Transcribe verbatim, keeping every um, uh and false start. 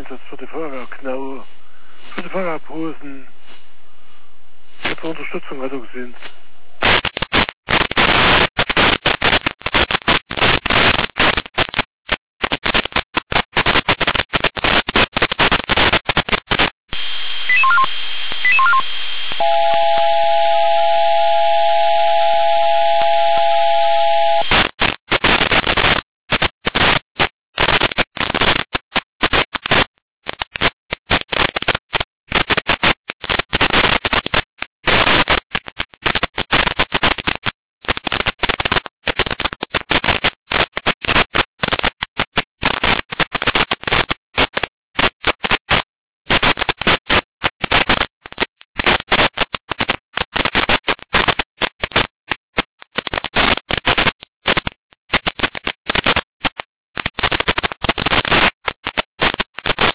Einsatz für die Fahrerknau, für die Fahrerposen, für die Unterstützung hat er gesehen.